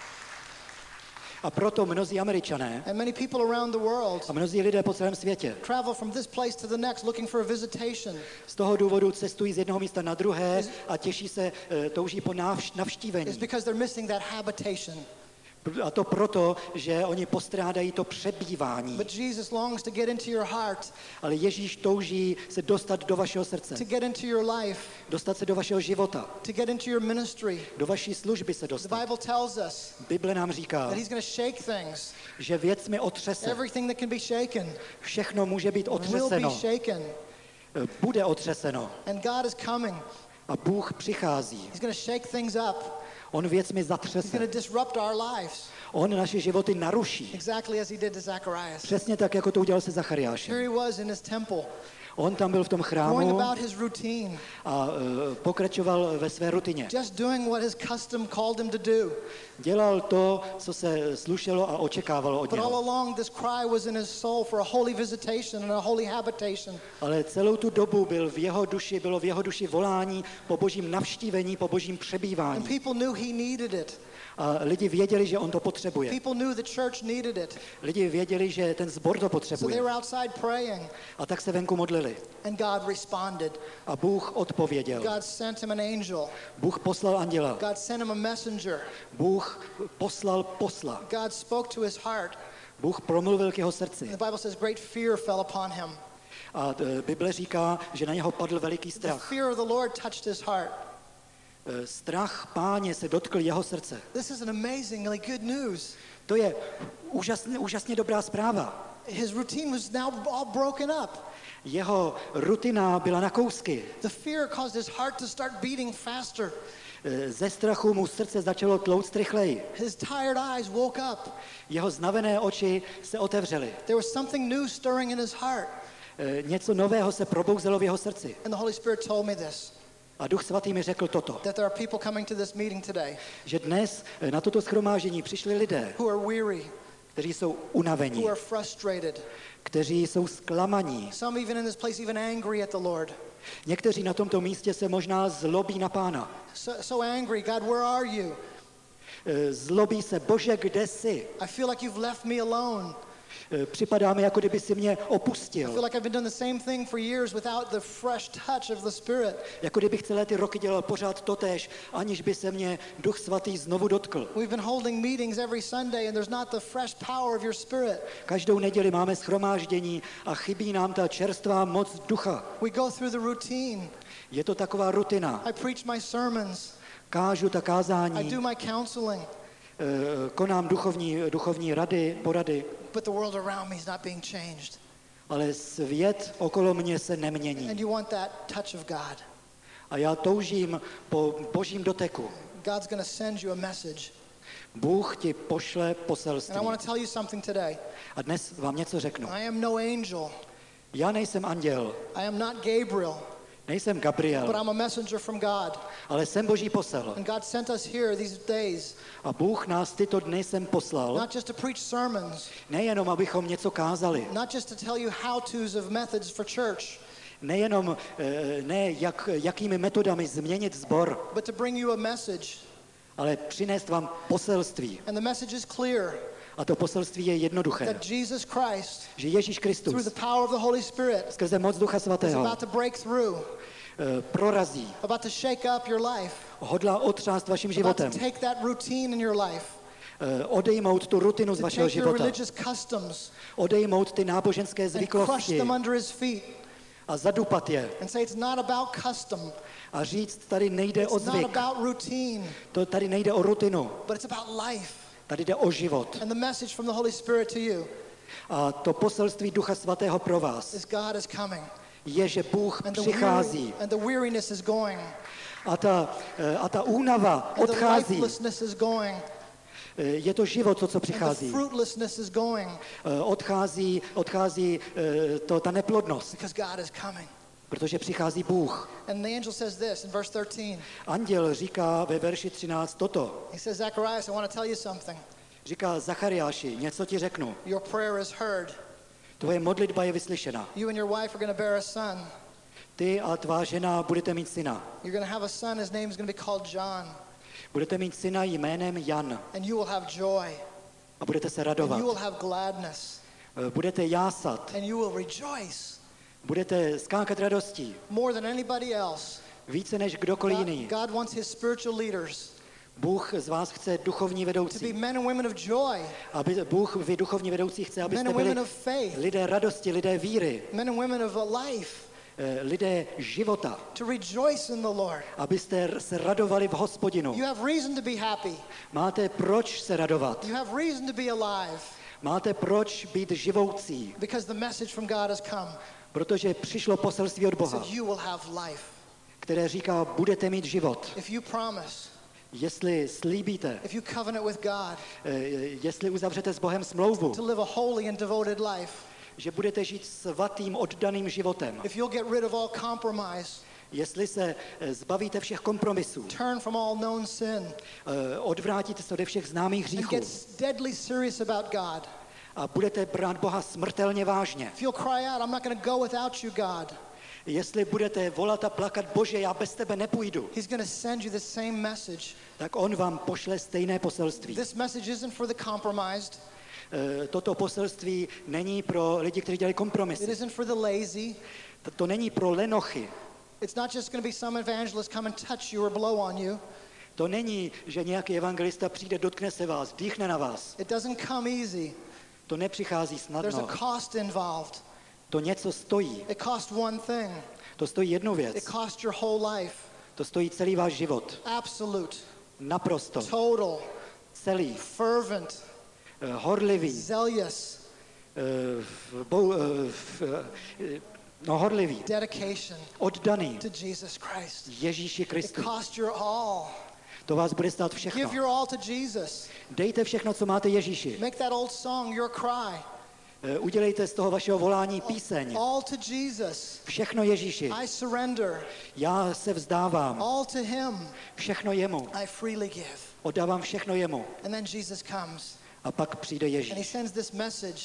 A proto mnozí Američané and many people around the world a mnozí lidé po celém světě travel from this place to the next looking for a visitation z toho důvodu cestují z jednoho místa na druhé a těší se, eh, touží po návš- is navštívení. because they're missing that habitation. A to proto, že oni postrádají to přebývání. But Jesus longs to get into your heart, Ale Ježíš touží se dostat do vašeho srdce, to get into your life, dostat se do vašeho života, to get into your ministry. do vaší služby se The dostat. Bible tells us Bible nám říká, that he's going to shake things. že věcmi otřese. Everything that can be shaken Všechno může být will be otřeseno, shaken. bude otřeseno. And God is coming. A Bůh přichází. He's going to shake things up. On věcmi He's going zatřese. to disrupt our lives, On naše životy naruší. exactly as he did to Zacharias. Přesně tak, jako to udělal se Here Zachariášem. he was in his temple, On tam byl v tom going chrámu about his routine, a uh, pokračoval ve své rutině. just doing what his custom called him to do. Dělal to, co se slušelo a očekávalo od But all něho. along, this cry was in his soul for a holy visitation and a holy habitation. Ale celou tu dobu byl v jeho duši, bylo v jeho duši volání po božím navštívení, po božím And přebývání. people knew he needed it. A lidi věděli, že on to potřebuje. People knew the church needed it. Lidi věděli, že ten sbor to So they potřebuje. were outside praying, A tak se venku modlili. and God responded. A Bůh odpověděl. God sent him an angel. Bůh poslal anděla. God sent him a messenger. Bůh poslal posla. God spoke to his heart. Bůh promluvil k jeho srdci. And the Bible says great fear fell upon him. A e, Bible říká, že na něho padl veliký The strach. fear of the Lord touched his heart. E, Strach Páně se dotkl jeho srdce. This is an amazingly good news. To je úžasně, úžasně dobrá zpráva. His routine was now all broken up. Jeho rutina byla na kousky. The fear caused his heart to start beating faster. E, Ze strachu mu srdce začalo tlouct rychleji. His tired eyes woke up. Jeho znavené oči se otevřely. There was something new stirring in his heart. E, Něco nového se probouzelo v jeho srdci. And the Holy Spirit told me this, A Duch Svatý mi řekl toto, that there are people coming to this meeting today že dnes e, na toto shromáždění přišli lidé, who are weary, kteří jsou unavení, who are frustrated. kteří jsou zklamaní. Some even in this place even angry at the Lord. Někteří na tomto místě se možná zlobí na Pána. So, so angry, God, where are you? E, Zlobí se, Bože, kde jsi? I feel like you've left me alone. E, Připadá mi, jako kdyby si mě I feel opustil. like I've been doing the same thing for years without the fresh touch of the Spirit. Jako kdybych celé ty roky dělal pořád totéž, aniž by se mě Duch Svatý znovu dotkl. We've been holding meetings every Sunday and there's not the fresh power of your Spirit. Každou neděli máme shromáždění a chybí nám ta čerstvá moc ducha. We go through the routine. Je to taková rutina. I preach my sermons. Kážu ta I kázání, do my counseling. e, konám duchovní, duchovní rady, porady, But the world around me is not being changed. ale svět okolo mě se nemění. And you want that touch of God. A já toužím po božím doteku. God's going to send you a message. Bůh ti pošle And poselství. I want to tell you something today. A dnes vám něco řeknu. I am no angel. Já nejsem anděl, I am not Gabriel. nejsem But Gabriel, I'm a messenger from God. ale jsem Boží posel. And God sent us here these days, A Bůh nás tyto dny sem poslal, not just to preach sermons, nejenom abychom něco kázali, not just to tell you how-tos of methods for church, nejenom eh, ne jak, jakými metodami změnit sbor, but to bring you a message. ale přinést vám poselství. And the message is clear, A to poselství je jednoduché, that Jesus Christ, že Ježíš through Kristus the power of the Holy Spirit, skrze moc Ducha is Svatého about to break through, eh, prorazí, about to shake up your life, hodlá otřást vašim about životem, to take that routine in your life, eh, odejmout tu rutinu z to vašeho take your života, religious customs odejmout ty náboženské and crush zvyklosti them under his feet, a zadupat je and say it's not about custom. a říct, tady nejde o It's not zvyk, about routine, to tady nejde o rutinu, but it's about life. tady jde o život. And the message from the Holy Spirit to you A to poselství Ducha Svatého pro vás is God is coming. je, že Bůh And the, přichází weary, and the weariness is going. a ta, eh, a ta únava And the odchází. lifelessness is going. Eh, Je to život, to, co And the přichází. fruitlessness is going. Eh, Odchází, odchází eh, to, ta neplodnost, Because God is coming. protože přichází Bůh. And the angel says this in verse thirteen. Anděl říká ve verši třináct toto. He says, Zacharias, I want to tell you something. Říká Zachariáši, něco ti řeknu. Your prayer is heard. Tvoje modlitba je vyslyšena. You and your wife are going to bear a son. Ty a tvá žena budete mít syna. You're going to have a son. His name is going to be called John. Budete mít syna jménem Jan And you will have joy. a budete se And radovat. you will have gladness. Eh, Budete jásat. And you will rejoice Budete skákat radostí. more than anybody else. Více než kdokoliv God, jiný. God wants his spiritual leaders Bůh z vás chce duchovní to be vedoucí. men and women of joy, Aby Bůh, vy duchovní vedoucí, chce, men abyste and byli women of faith, lidé radosti, lidé víry, men and women of a life, eh, lidé života. to rejoice in the Lord. Abyste se radovali v Hospodinu. You have reason to be happy. Máte proč se radovat. You have reason to be alive Máte proč být živoucí. because the message from God has come. Protože přišlo poselství od It Boha, said you will have life. které říká, budete mít život. If you promise, Jestli slíbíte, if you covenant with God eh, jestli uzavřete s Bohem smlouvu, to live a holy and devoted life, že budete žít svatým, oddaným životem. if you'll get rid of all compromise, Jestli se eh, zbavíte všech kompromisů, turn from all known sin, eh, odvrátíte se ode všech známých and hříchů get deadly serious about God. a budete brát Boha smrtelně vážně. If you'll cry out, I'm not going to go without you, God, Jestli budete volat a plakat, Bože, já bez tebe nepůjdu, He's going to send you the same message. tak on vám pošle stejné poselství. This message isn't for the compromised. Eh, Toto poselství není pro lidi, kteří dělají It kompromisy. isn't for the lazy. To- To není pro lenochy. It's not just going to be some evangelist come and touch you or blow on you. To není, že nějaký evangelista přijde, dotkne se vás, dýchne na vás. It doesn't come easy. To nepřichází There's snadno. a cost involved. To něco stojí. It costs one thing. To stojí jednu věc. It costs your whole life. To stojí celý váš život. Absolute, Naprosto. total, Celý. fervent, Eh, Horlivý. zealous eh, v- bou- eh, v- eh, No horlivý. dedication Oddaný to Jesus Christ. Ježíši It Kristu. costs your all. To vás bude stát Give všechno. your all to Jesus. Dejte všechno, co máte Ježíši. Make that old song your cry. Eh, Udělejte z toho vašeho volání píseň. All to Jesus. Všechno Ježíši. I surrender. Já se vzdávám. All to Him. Všechno jemu. I freely give. Oddávám všechno jemu. And then Jesus comes A pak přijde and He Ježíš. sends this message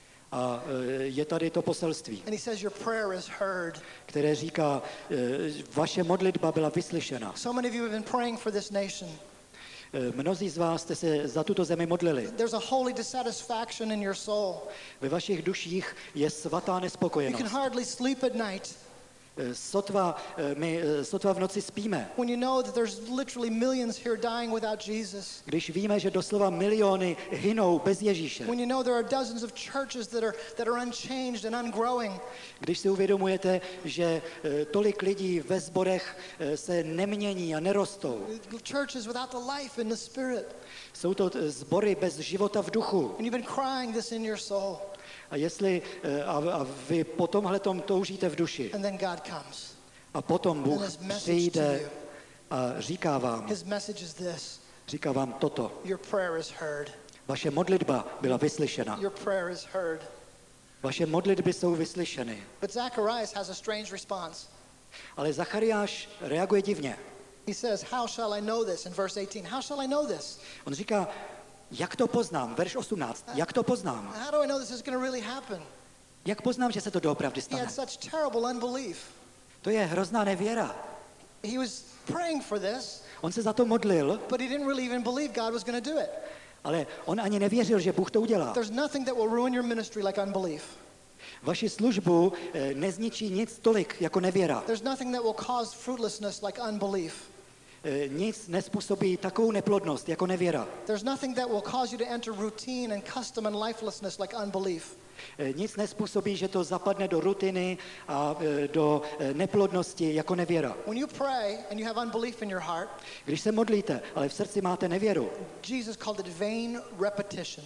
A eh, je tady to poselství, and He says your prayer is heard. které říká, eh, vaše modlitba byla vyslyšena. So many of you have been praying for this nation. Eh, Mnozí z vás jste se za tuto zemi modlili. There's a holy dissatisfaction in your soul. Ve vašich duších je svatá You can nespokojenost. hardly sleep at night Eh, Sotva, eh, my eh, sotva v noci spíme, when you know that there's literally millions here dying without Jesus. když víme, že doslova miliony hynou bez Ježíše. When you know there are dozens of churches that are that are unchanged and ungrowing. Když si uvědomujete, že eh, tolik lidí ve sborech eh, se nemění a nerostou. Churches without the life in the spirit. Jsou to eh, sbory bez života v duchu. And you've been crying this in your soul. A jestli eh, a, a vy po tomhletom toužíte v duši, And then God comes. a potom Bůh And his message to přijde you. a říká vám, His message is this. říká vám toto. Your prayer is heard. Vaše modlitba byla vyslyšena. Your prayer is heard. Vaše modlitby jsou vyslyšeny. But Zacharias has a strange response. Ale Zachariáš reaguje divně. He says, how shall I know this? In verse eighteen, how shall I know this? On říká, jak to poznám? Verš osmnáct. Jak to poznám? How do I know this is going to really happen? Jak poznám, že se to doopravdy He stane? had such terrible unbelief. To je hrozná nevěra. He was praying for this, On se za to modlil, but he didn't really even believe God was going to do it. ale on ani nevěřil, že Bůh to udělá. There's nothing that will ruin your ministry like unbelief. Vaši službu eh, nezničí nic tolik jako nevěra. There's nothing that will cause fruitlessness like unbelief. Eh, Nic nespůsobí takovou neplodnost jako nevěra. There's nothing that will cause you to enter routine and custom and lifelessness like unbelief. Eh, Nic nespůsobí, že to zapadne do rutiny a eh, do eh, neplodnosti jako nevěra. When you pray and you have unbelief in your heart, Když se modlíte, ale v srdci máte nevěru, Jesus called it vain repetition.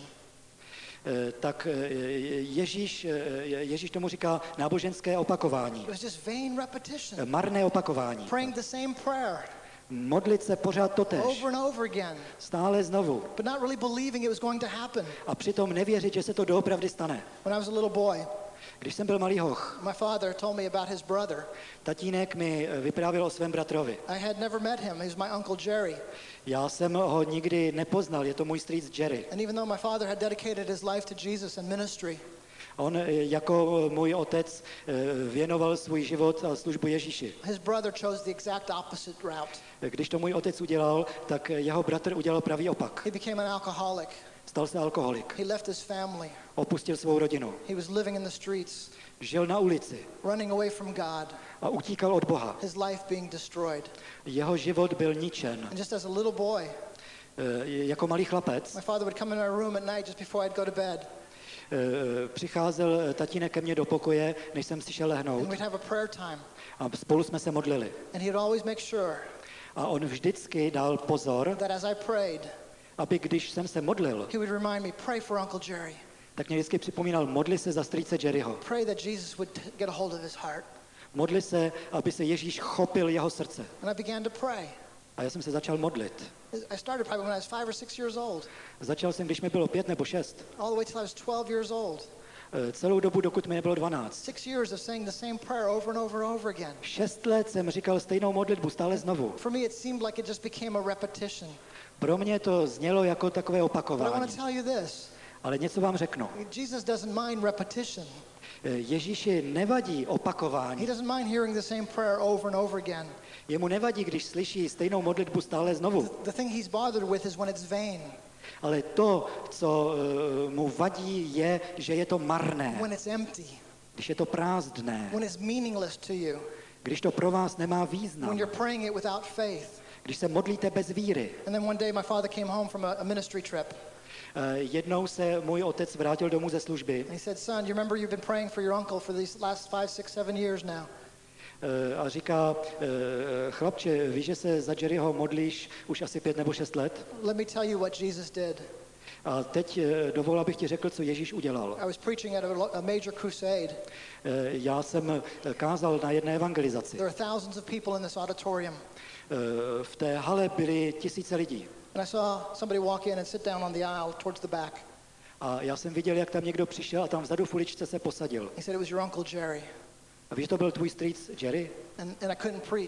eh, tak eh, Ježíš, eh, Ježíš tomu říká náboženské opakování, It was just vain repetition. eh, marné opakování. Praying the same prayer Modlit se pořád totéž, over and over again, stále znovu. but not really believing it was going to happen. A přitom nevěřit, že se to doopravdy stane. When I was a little boy, Když jsem byl malý hoch, my father told me about his brother. tatínek mi eh, vyprávěl o svém bratrovi. I had never met him. He was my uncle Jerry. Já jsem ho nikdy nepoznal, je to můj strýc Jerry. And even though my father had dedicated his life to Jesus and ministry, On eh, jako můj otec eh, věnoval svůj život a službu Ježíši. his brother chose the exact opposite route. Když to můj otec udělal, tak jeho bratr udělal pravý opak. He became an alcoholic. Stal se alkoholik. He left his family. Opustil svou rodinu. He was living in the streets, Žil na ulici running away from God, a utíkal od Boha. his life being destroyed. Jeho život byl ničen. And just as a little boy, Eh, Jako malý chlapec my father would come in my room at night just before I'd go to bed, eh, přicházel tatínek ke mně do pokoje, než jsem si šel and lehnout. we'd have a prayer time. A spolu jsme se modlili. And he'd always make sure A on vždycky dal pozor, that as I prayed, aby když jsem se modlil, he would remind me, pray for Uncle Jerry. tak mě vždycky připomínal, modli se za strýce Jerryho. Pray that Jesus would t- get a hold of his heart. Modli se, aby se Ježíš chopil jeho srdce. And I began to pray. A já jsem se začal modlit. I started probably when I was five or six years old, Začal jsem, když mi bylo pět nebo šest. all the way till I was twelve years old. Eh, Celou dobu, dokud mi nebylo dvanáct. Six years of saying the same prayer over and over and over again. Šest let jsem říkal stejnou modlitbu, stále znovu. For me, it seemed like it just became a repetition. Pro mě to znělo jako takové But I want opakování. to tell you this. Ale něco vám řeknu. Jesus doesn't mind repetition. Eh, Ježíši nevadí He opakování. doesn't mind hearing the same prayer over and over again. Jemu nevadí, když slyší stejnou modlitbu stále znovu. The thing he's bothered with is when it's vain, Ale to, co eh, mu vadí, je, že je to marné. when it's empty, Když je to prázdné. when it's meaningless to you, Když to pro vás nemá when význam. you're praying it without faith. Když se modlíte bez víry. And then one day my father came home from a, a ministry trip. Eh, Jednou se můj otec vrátil domů ze služby And he said, son, you remember you've been praying for your uncle for these last five, six, seven years now. eh, a říká, eh, chlapče, víš, že se za Jerryho modlíš už asi pět nebo šest let? Let me tell you what Jesus did. A teď eh, dovol, abych ti řekl, co Ježíš udělal. I was preaching at a, lo- a major crusade. Eh, Já jsem eh, kázal na jedné evangelizaci. There are thousands of people in this auditorium. Eh, V té hale byly tisíce lidí. And I saw somebody walk in and sit down on the aisle towards the back. A já jsem viděl, jak tam někdo přišel a tam vzadu v uličce se posadil. He said it was your uncle Jerry. A víš, že to byl tvůj strýc Jerry? And, and I couldn't preach.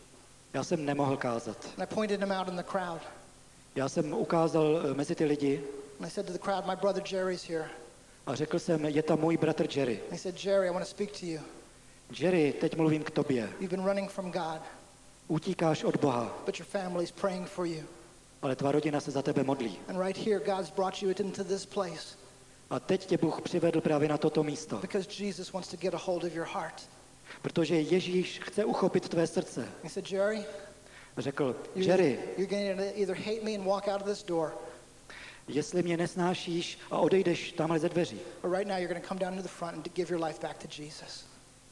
Já jsem nemohl kázat. And I pointed him out in the crowd. Já jsem mu ukázal eh, mezi ty lidi And I said to the crowd, my brother Jerry's here. a řekl jsem, je tam můj bratr Jerry. And he said, Jerry, I want to speak to you. Jerry, teď mluvím k tobě. You've been running from God, Utíkáš od Boha, but your family's praying for you. ale tvá rodina se za tebe modlí. And right here, God's brought you into this place A teď tě Bůh přivedl právě na toto místo, because Jesus wants to get a hold of your heart. protože Ježíš chce uchopit tvé srdce. He said, Jerry, Řekl, you're, Jerry, you're going to either hate me and walk out of this door, jestli mě nesnášíš a odejdeš tamhle ze dveří, or right now you're going to come down to the front and give your life back to Jesus.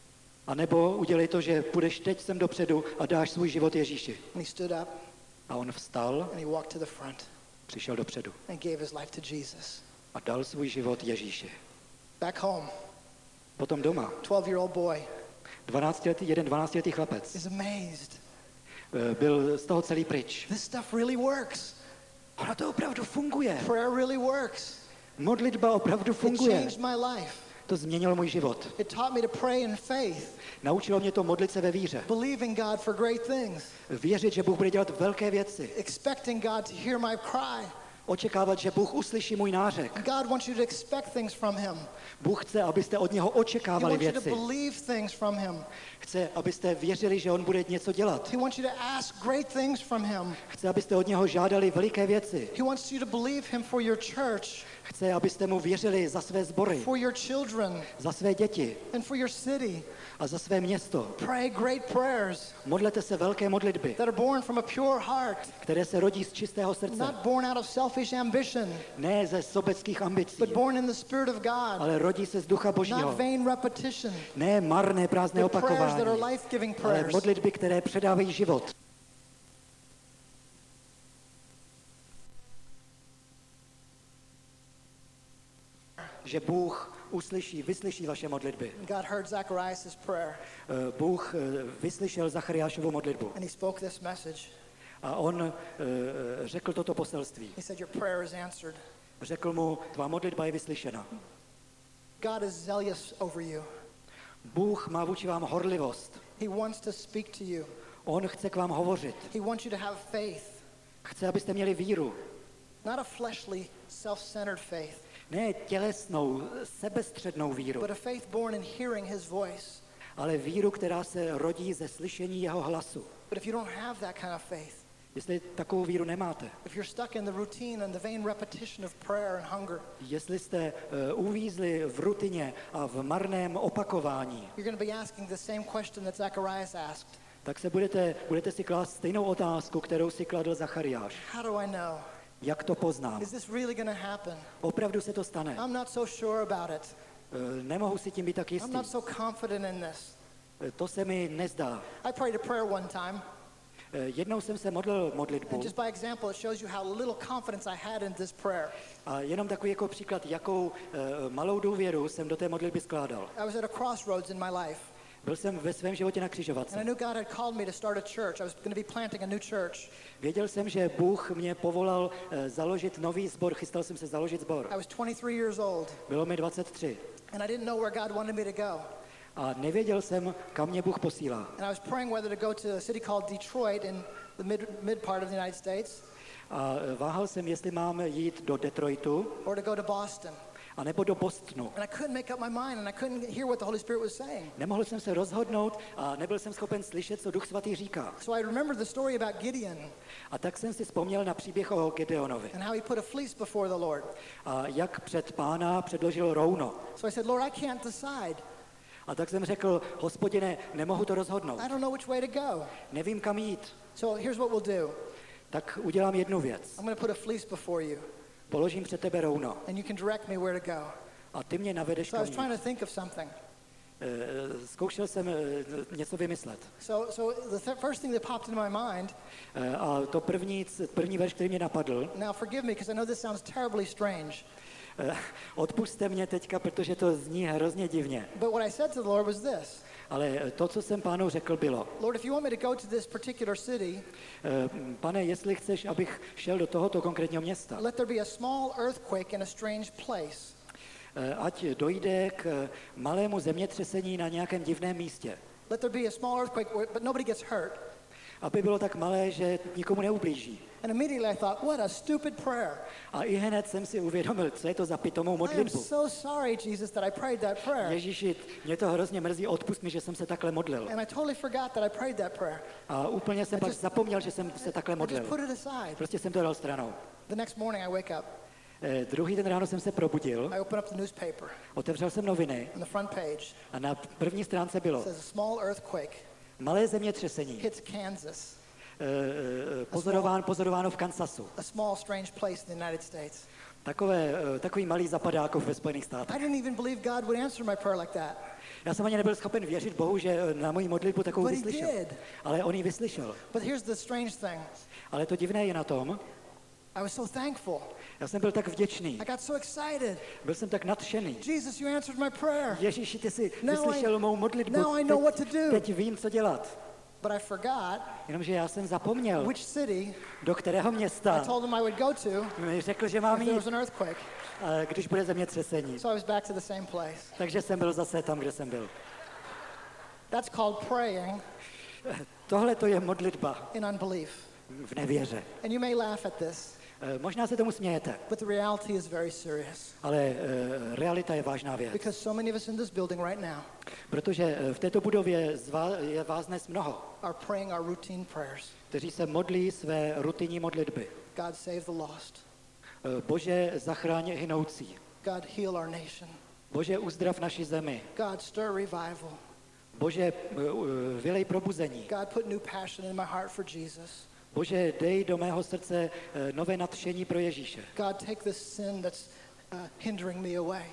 a nebo udělej to, že půjdeš teď sem dopředu a dáš svůj život Ježíši. And he stood up A on vstal, and he walked to the front přišel dopředu and gave his life to Jesus. a dal svůj život Ježíši. Back home, Potom doma, twelve-year-old boy dvanáctiletý, jeden dvanáctiletý chlapec, is amazed. eh, byl z toho celý pryč. This stuff really works. Ono to opravdu funguje. Prayer really works. Modlitba opravdu It funguje. changed my life. To změnilo můj život. It taught me to pray in faith, Naučilo mě to modlit se ve víře. believing God for great things, Věřit, že Bůh bude dělat velké věci. expecting God to hear my cry. Očekávat, že Bůh uslyší můj nářek. God wants you to expect things from him. Bůh chce, abyste od něho He očekávali wants you to věci. believe things from him. Chce, abyste věřili, že on bude něco dělat. He wants you to ask great things from him. Chce, abyste od něho žádali veliké věci. He wants you to believe him for your church. Chce, abyste mu věřili za své sbory, for your children, za své děti and for your city. a za své město. Pray great prayers Modlete se velké modlitby, that are born from a pure heart, které se rodí z čistého srdce. not born out of selfish ambition, Ne ze sobeckých ambicí, but born in the Spirit of God, ale rodí se z ducha Božího. not vain repetition, Ne marné, prázdné but prayers that opakování, are life-giving ale prayers. modlitby, které předávají život. Že Bůh uslyší, vyslyší vaše modlitby. God heard Zacharias' prayer, Eh, Bůh eh, vyslyšel Zachariášovu modlitbu and he spoke this message. a on eh, řekl toto poselství. He said, your prayer is answered. Řekl mu, tvá modlitba je vyslyšena. God is zealous over you. Bůh má vůči vám horlivost. He wants to speak to you. On chce k vám hovořit. He wants you to have faith, Chce, abyste měli víru. not a fleshly, self-centered faith, Ne tělesnou, sebestřednou víru, but a faith born in hearing his voice. ale víru, která se rodí ze slyšení jeho hlasu. But if you don't have that kind of faith, Jestli takovou víru nemáte, if you're stuck in the routine and the vain repetition of prayer and hunger, jestli jste uh, uvízli v rutině a v marném opakování, you're going to be asking the same question that Zacharias asked. tak se budete, budete si klást stejnou otázku, kterou si kladl Zachariáš. How do I know? Jak to poznám? Is this really going to happen? Opravdu se to stane. I'm not so sure about it. Uh, nemohu si tím být tak I'm jistý. not so confident in this. Uh, To se mi nezdá. I prayed a prayer one time, Uh, Jednou jsem se modlil modlitbu and just by example, it shows you how little confidence I had in this prayer. a jenom takový jako příklad, jakou uh, malou důvěru jsem do té modlitby skládal. I was at a crossroads in my life, Byl jsem ve svém životě na and I křižovatce. knew God had called me to start a church. I was going to be planting a new church. Věděl jsem, že Bůh mě povolal uh, založit nový sbor, chystal jsem se založit sbor. I was twenty-three years old, Bylo mi dvacet tři and I didn't know where God wanted me to go. a nevěděl jsem, kam mě Bůh posílá. And I was praying whether to go to a city called Detroit in the mid, mid part of the United States A uh, váhal jsem, jestli mám jít do Detroitu, or to go to Boston. anebo do Bostonu. And I couldn't make up my mind, and I couldn't hear what the Holy Spirit was saying. Nemohl jsem se rozhodnout a nebyl jsem schopen slyšet, co Duch Svatý říká. So I remembered the story about Gideon A tak jsem si vzpomněl na příběh o Gedeonovi. and how he put a fleece before the Lord. A jak před pána předložil rouno. So I said, Lord, I can't decide. A tak jsem řekl, Hospodine, nemohu to rozhodnout. I don't know which way to go. Nevím, kam jít. So here's what we'll do. Tak udělám jednu věc. I'm going to put a fleece before you, Položím před tebe rouno. and you can direct me where to go. A ty mě navedeš, So I kam was trying jít. to think of something. Eh, Zkoušel jsem eh, něco vymyslet. So, so the th- first thing that popped into my mind, Eh, A to první, první verš, který mě napadl, now forgive me because I know this sounds terribly strange, eh, odpusťte mě teďka, protože to zní hrozně divně. but what I said to the Lord was this. Ale to, co jsem pánu řekl, bylo, Lord, if you want me to go to this particular city, eh, pane, jestli chceš, abych šel do tohoto konkrétního města, let there be a small earthquake in a strange place. eh, ať dojde k malému zemětřesení na nějakém divném místě, Let there be a small earthquake, where, but nobody gets hurt. aby bylo tak malé, že nikomu neublíží. And immediately I thought, what a stupid prayer. A i hned jsem si uvědomil, co je to za pitomou I am modlitbu. so sorry, Jesus, that I prayed that prayer. Ježíši, mě to hrozně mrzí, odpust mi, že jsem se takhle modlil. And I totally forgot that I prayed that prayer. A úplně jsem I pak just- zapomněl, že jsem se takhle I just modlil. put it aside. Prostě jsem to dal stranou. The next morning I wake up. Eh, druhý den ráno jsem se probudil, I open up the newspaper. otevřel jsem noviny On the front page, a na první stránce it bylo says a small earthquake malé zemětřesení, hits Kansas, eh, eh, pozorován, pozorováno v Kansasu. a small strange place in the United States. Takové, eh, takový malý zapadákov ve Spojených státech. I didn't even believe God would answer my prayer like that. Já jsem ani nebyl schopen věřit Bohu, že eh, na moji modlitbu takovou But he vyslyšel. did. Ale on ji vyslyšel. But here's the strange thing. Ale to divné je na tom, I was so thankful. já jsem byl tak vděčný, I got so excited. byl jsem tak nadšený. Jesus, you answered my prayer. Ježíši, ty jsi Now vyslyšel I- mou modlitbu, now I know teď, what to do. teď vím, co dělat. But I forgot Jenomže já jsem zapomněl, which city do kterého I města told him I would go to mi řekl, že mám if there jít, was an earthquake. eh, když bude zemětřesení. So I was back to the same place. Takže jsem byl zase tam, kde jsem byl. That's called praying Tohle to je modlitba in unbelief. v nevěře. And you may laugh at this, Eh, Možná se tomu smějete, but the reality is very serious. ale eh, realita je vážná věc. Because so many of us in this building right now Protože eh, v této budově z vás- je vás dnes mnoho, are praying our routine prayers. kteří se modlí své rutinní modlitby. God save the lost. Eh, Bože, zachráň hynoucí. God, heal our nation. Bože, uzdrav naši zemi. God, stir revival. Bože, eh, eh, vylej probuzení. God, put new passion in my heart for Jesus. Bože, dej do mého srdce eh, nové nadšení pro Ježíše. God, take this sin that's uh, hindering me away.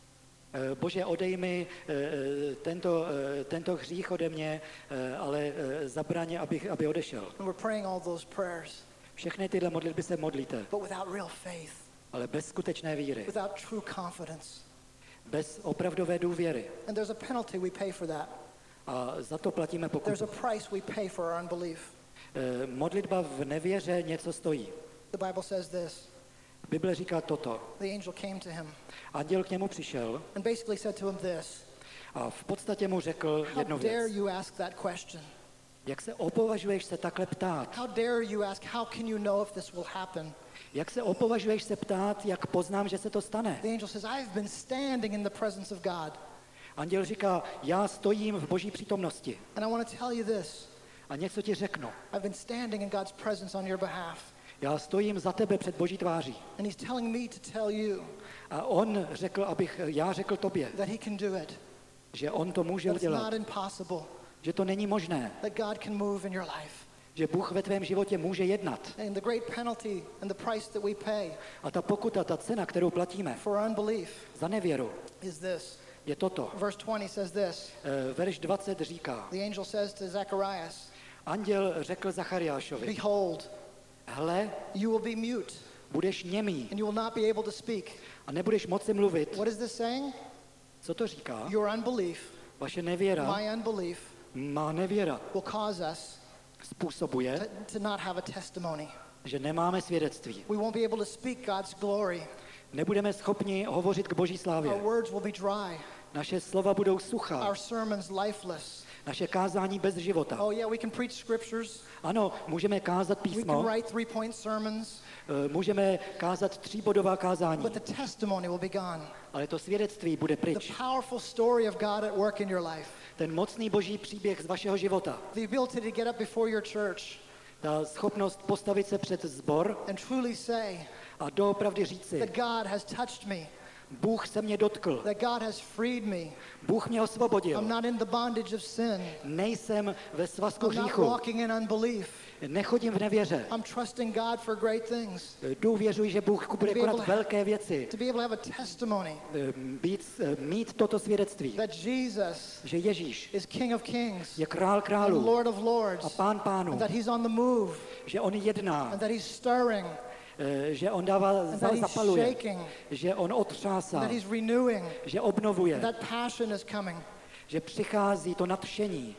Eh, Bože, odej mi eh, tento, eh, tento hřích ode mě, eh, ale eh, zabraň, abych, aby odešel. And we're praying all those prayers, Všechny tyhle modlitby se modlíte, but without real faith, ale bez skutečné víry, without true confidence. bez opravdové důvěry. And there's a penalty we pay for that. A za to platíme There's pokutu. a price we pay for our unbelief. Eh, Modlitba v nevěře něco stojí. The Bible says this. Bible říká toto. The angel came to him Anděl k němu přišel and basically said to him this. a v podstatě mu řekl How jednu dare věc. you ask that question? Jak se opovažuješ se takhle ptát? How dare you ask, how can you know if this will happen? Jak se opovažuješ se ptát, jak poznám, že se to stane? The angel says, I've been standing in the presence of God. Anděl říká, já stojím v Boží přítomnosti And I want to tell you this. a něco ti řeknu. I've been standing in God's presence on your behalf. Já stojím za tebe před Boží tváří. And he's telling me to tell you A on řekl, abych já řekl tobě, that he can do it. že on to může That it's not udělat, impossible. že to není možné, That God can move in your life. že Bůh ve tvém životě může jednat. And the great penalty and the price that we pay A ta pokuta, ta cena, kterou platíme for unbelief za nevěru, is this. je toto. Verse twenty says this. Eh, Verš dvacet říká, The angel says to Zacharias, anděl řekl Zachariášovi, behold, hele, you will be mute budeš němý and you will not be able to speak. a nebudeš moci mluvit. What is this saying? Co to říká? Your unbelief, Vaše nevěra, my unbelief, má nevěra will cause us způsobuje, to, to not have a testimony. že nemáme svědectví. We won't be able to speak God's glory. Nebudeme schopni hovořit k Boží Our slávě. words will be dry. Naše slova budou suchá, Our sermons lifeless. naše kázání bez života. Oh yeah, we can preach scriptures. Ano, můžeme kázat We can písmo, write three-point sermons, eh, můžeme kázat tříbodová kázání, but the testimony will be gone. ale to svědectví bude The pryč. powerful story of God at work in your life. Ten mocný Boží příběh z vašeho života, The ability to get up before your church ta schopnost postavit se před sbor and truly say a doopravdy říci, that God has touched me, Bůh se mě dotkl, that God has freed me. Bůh mě I'm osvobodil, not in the bondage of sin. nejsem ve svazku I'm not hříchu, walking in unbelief. nechodím v nevěře, I'm trusting God for great things. důvěřuji, že Bůh bude konat velké věci, To be able to have a testimony Eh, být, eh, mít toto svědectví, that Jesus že Ježíš is King of Kings je král and králů Lord of a Lords, pán pánů, and that he's on the move, že on jedná, and that he's stirring, eh, že on dává, and that he's zapaluje, shaking, že on and otřásá, that he's renewing, že obnovuje, and that passion is coming. že přichází to nadšení.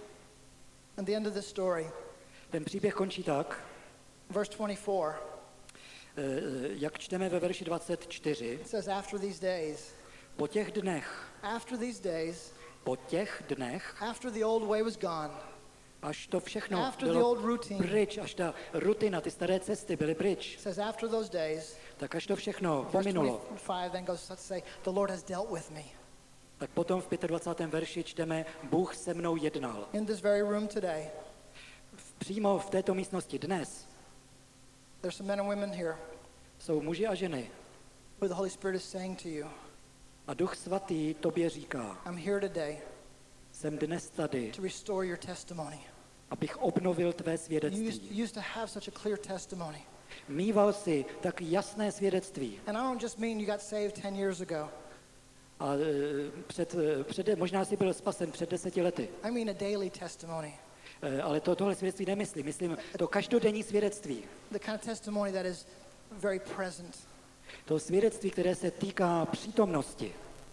And the end of the story, Ten příběh končí tak, verse twenty-four, eh, jak čteme ve verši dvacet čtyři, it says, after these days, po těch dnech, after these days, po těch dnech, after the old way was gone, až to všechno after the bylo old routine, pryč, až ta rutina, ty staré cesty byly pryč, it says, after those days, tak až to všechno verse pominulo, twenty-five then goes to say, the Lord has dealt with me. tak potom v dvacátém pátém verši čteme, Bůh se mnou jednal. In this very room today, Přímo v této místnosti dnes there's some men and women here jsou muži a ženy who the Holy Spirit is saying to you, a Duch Svatý tobě říká, I'm here today jsem dnes tady, to restore your testimony. abych obnovil tvé You used, svědectví. you used to have such a clear testimony. Mýval si tak jasné svědectví And I don't just mean you got saved ten years ago. a e, před, e, před, možná si byl spasen před deseti lety, I mean a daily testimony. E, ale to, tohle svědectví nemyslím, myslím to každodenní svědectví. The kind of testimony that is very present. To svědectví, které se týká přítomnosti.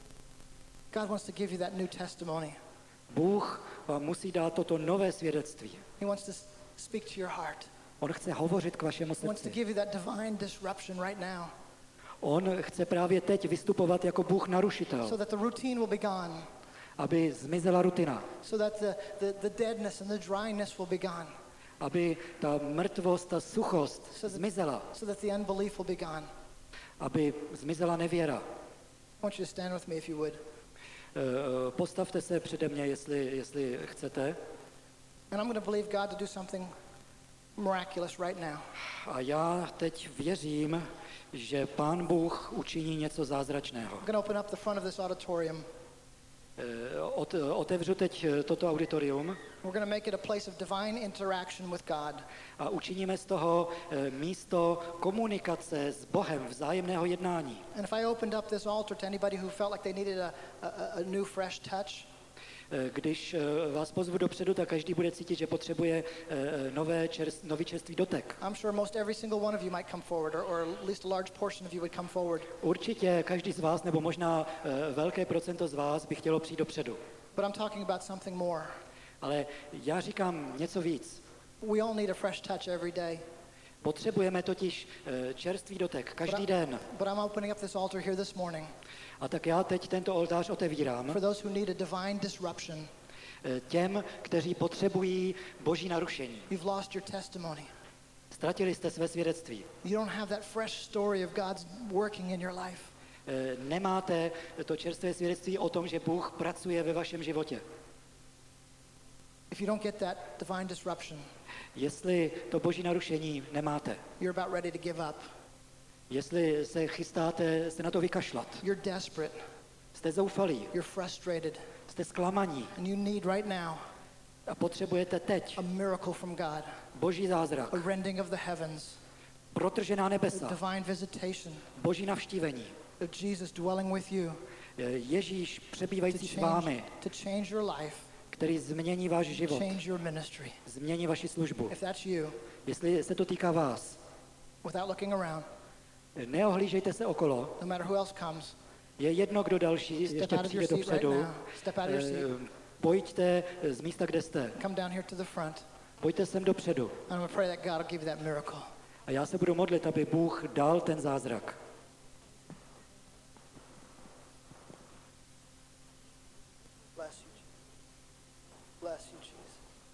God wants to give you that new testimony. Bůh vám musí dát toto nové svědectví. He wants to s- speak to your heart. On chce hovořit k vašemu He wants to srdci. give you that divine disruption right now On chce právě teď vystupovat jako Bůh narušitel, so that the routine will be gone, aby zmizela rutina, so that the, the, the deadness and the dryness will be gone, aby ta mrtvost, ta suchost So that- zmizela, so that the unbelief will be gone. aby zmizela nevěra. I want you to stand with me if you would. Eh, Postavte se přede mě, jestli, jestli chcete. And I'm going to believe God to do something miraculous right now. A já teď věřím, že Pán Bůh učiní něco zázračného. I'm going to open up the front of this auditorium. Eh, Ot, otevřu teď toto auditorium We're going to make it a place of divine interaction with God. a učiníme z toho eh, místo komunikace s Bohem, vzájemného jednání. And if I opened up this altar to anybody who felt like they needed a, a, a new fresh touch, Eh, Když eh, vás pozvu dopředu, tak každý bude cítit, že potřebuje eh, nové čerst, nový čerstvý dotek. I'm sure most every single one of you might come forward, or, or at least a large portion of you would come forward. Určitě každý z vás, nebo možná eh, velké procento z vás by chtělo přijít dopředu. But I'm talking about something more. Ale já říkám něco víc. We all need a fresh touch every day. Potřebujeme totiž eh, čerstvý dotek But, každý I, den. but I'm opening up this altar here this morning A tak já teď tento oltář otevírám for those who need a divine disruption. eh, těm, kteří potřebují boží narušení. You've lost your testimony. Ztratili jste své svědectví. You don't have that fresh story of God's working in your life. Eh, Nemáte to čerstvé svědectví o tom, že Bůh pracuje ve vašem životě. If you don't get that divine disruption, Jestli to boží narušení nemáte, you're about ready to give up. jestli se chystáte se na to vykašlat, You're desperate. jste zoufalí, You're frustrated. jste zklamaní And you need right now a potřebujete teď a miracle from God, boží zázrak, a rending of the heavens, protržená a nebesa, divine visitation boží navštívení, of Jesus dwelling with you eh, Ježíš to přebývající s change, vámi, to change your life, který změní váš život, change your ministry. změní vaši službu. If that's you, Jestli se to týká vás, without looking around, neohlížejte se okolo, no matter who else comes, je jedno, kdo další step ještě out of your přijde seat right dopředu. now. Step out of your seat. Eh, Pojďte z místa, kde jste. Come down here to the front. Pojďte sem dopředu. I'm going to pray that God will give you that miracle. A já se budu modlit, aby Bůh dal ten zázrak.